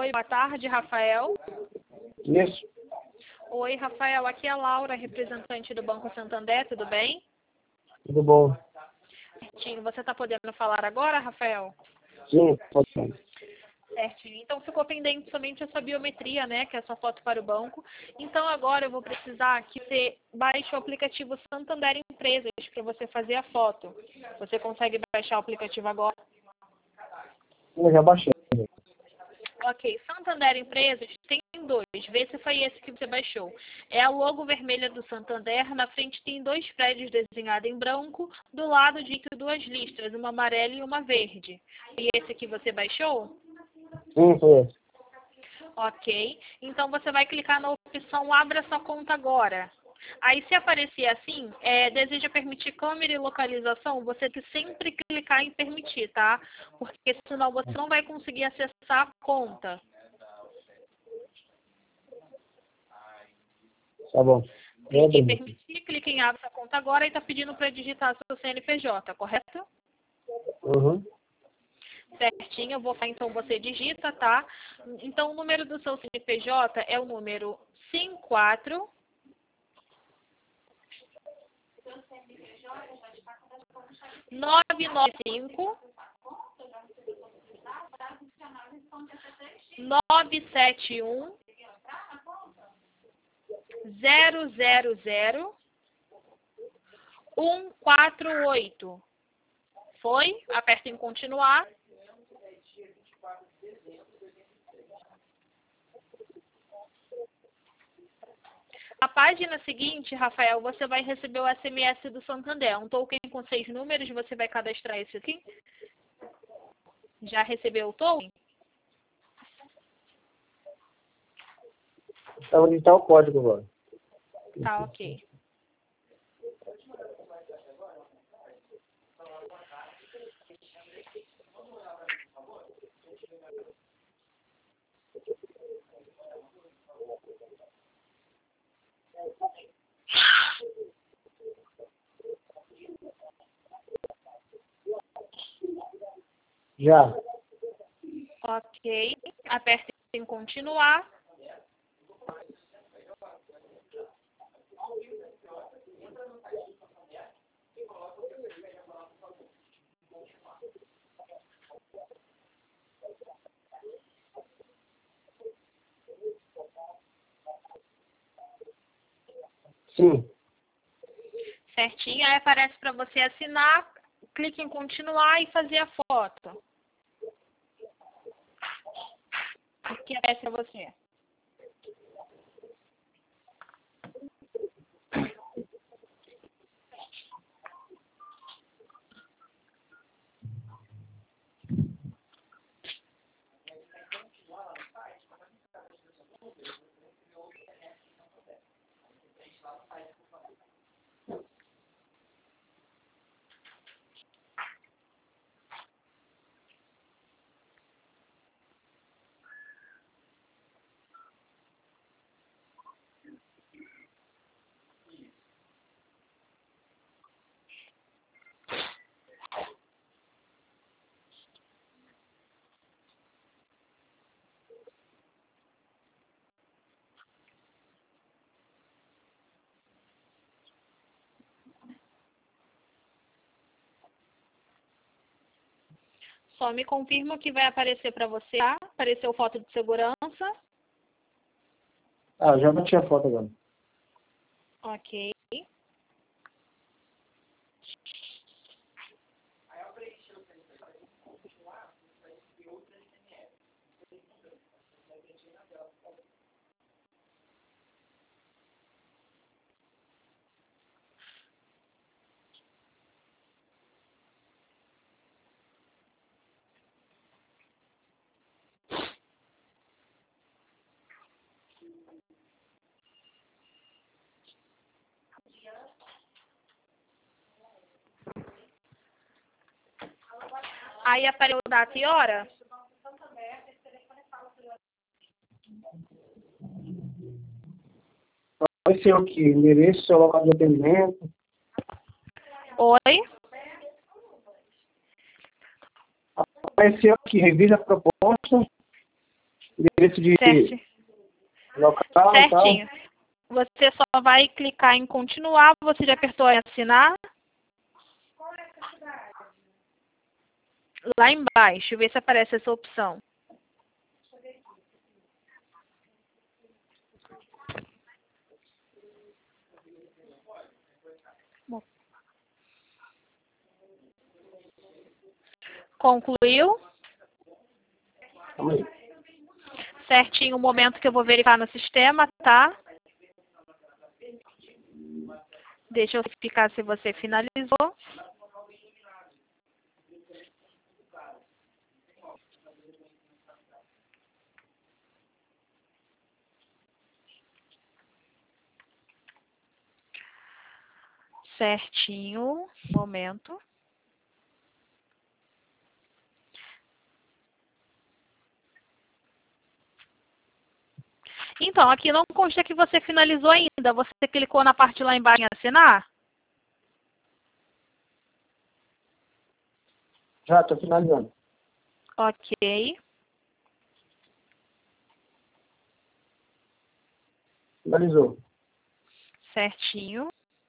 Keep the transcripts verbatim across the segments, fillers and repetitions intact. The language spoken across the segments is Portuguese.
Oi, boa tarde, Rafael. Isso. Oi, Rafael, aqui é a Laura, representante do Banco Santander, tudo bem? Tudo bom? Certinho, você está podendo falar agora, Rafael? Sim, pode ser. Certinho, então ficou pendente somente a sua biometria, né, que é a sua foto para o banco. Então agora eu vou precisar que você baixe o aplicativo Santander Empresas para você fazer a foto. Você consegue baixar o aplicativo agora? Eu já baixei. Ok, Santander Empresas tem dois, vê se foi esse que você baixou. É a logo vermelha do Santander, na frente tem dois prédios desenhados em branco, do lado direito duas listras, uma amarela e uma verde. E esse que você baixou? Sim, foi esse. Ok, então você vai clicar na opção Abra sua conta agora. Aí se aparecer assim, é, deseja permitir câmera e localização, você tem que sempre clicar em permitir, tá? Porque senão você não vai conseguir acessar a conta. Tá bom. Clique em Vou permitir, clique em Abra sua conta agora e está pedindo para digitar seu C N P J, correto? Uhum. Certinho, eu vou falar então, você digita, tá? Então o número do seu C N P J é o número cinco quatro nove nove cinco nove sete um zero zero zero um quatro oito. Foi? Aperta em continuar. A página seguinte, Rafael, você vai receber o S M S do Santander. Um token com seis números, você vai cadastrar esse aqui. Já recebeu o token? Tá, vou digitar o código agora. Tá, ok. Já. Ok. Aperta em continuar. Sim. Certinho. Aí aparece para você assinar. Clique em continuar e fazer a foto. O que aparece para você? Só me confirma que vai aparecer para você, tá? Apareceu foto de segurança. Ah, já bati a foto agora. Ok. Aí apareceu data e hora. Vai ser o quê? Endereço, seu local de atendimento. Oi? Apareceu aqui, revisa a proposta endereço de Certo. local e tal. Certinho. Você só vai clicar em continuar. Você já apertou em assinar? Lá embaixo, vê se aparece essa opção. Concluiu? Calma aí. Certinho o momento que eu vou verificar no sistema, tá? Deixa eu verificar se você finalizou. Certinho, momento. Então, aqui não consta que você finalizou ainda. Você clicou na parte lá embaixo em assinar? Já, estou finalizando. Ok. Finalizou. Certinho.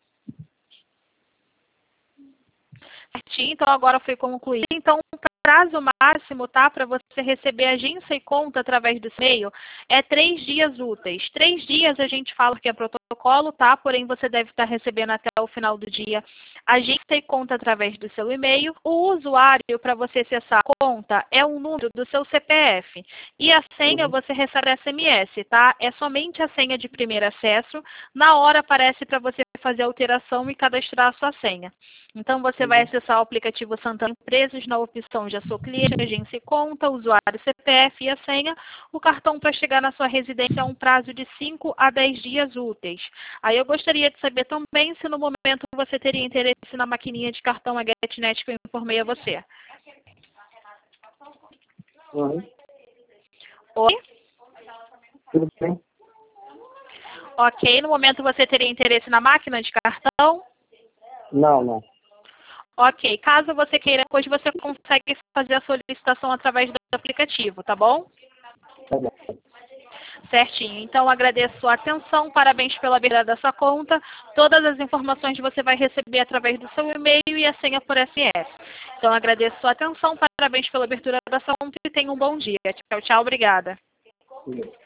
Certinho, então agora foi concluído. Então, o prazo máximo, tá, para você receber agência e conta através do e-mail é três dias úteis. Três dias a gente fala que é protocolo, tá? Porém, você deve estar recebendo até o final do dia agência e conta através do seu e-mail. O usuário para você acessar a conta é o número do seu C P F. E a senha Uhum. você recebe S M S, tá? É somente a senha de primeiro acesso. Na hora aparece para você fazer a alteração e cadastrar a sua senha. Então, você vai acessar o aplicativo Santana Empresas na opção Já Sou Cliente, Agência e Conta, Usuário, C P F e a senha. O cartão para chegar na sua residência é um prazo de cinco a dez dias úteis. Aí eu gostaria de saber também se no momento você teria interesse na maquininha de cartão a GetNet que eu informei a você. Uhum. Oi? Tudo bem? Ok, no momento você teria interesse na máquina de cartão? Não, não. Ok, caso você queira, depois você consegue fazer a solicitação através do aplicativo, tá bom? Tá bom. Certinho. Então, agradeço a sua atenção, parabéns pela abertura da sua conta. Todas as informações você vai receber através do seu e-mail e a senha por S M S. Então, agradeço a sua atenção, parabéns pela abertura da sua conta e tenha um bom dia. Tchau, tchau, obrigada. Tudo bem.